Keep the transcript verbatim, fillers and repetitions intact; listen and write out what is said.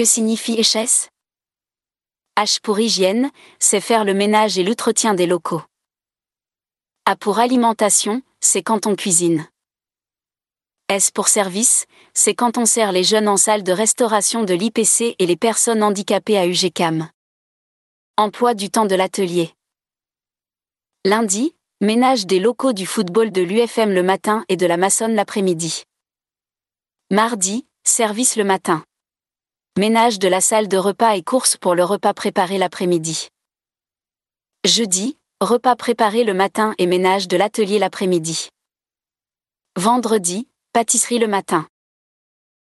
Que signifie H S? H pour hygiène, c'est faire le ménage et l'entretien des locaux. A pour alimentation, c'est quand on cuisine. S pour service, c'est quand on sert les jeunes en salle de restauration de l'I P C et les personnes handicapées à U G C A M. Emploi du temps de l'atelier. Lundi, ménage des locaux du football de l'U F M le matin et de la maçonne l'après-midi. Mardi, service le matin. Ménage de la salle de repas et courses pour le repas préparé l'après-midi. Jeudi, repas préparé le matin et ménage de l'atelier l'après-midi. Vendredi, pâtisserie le matin.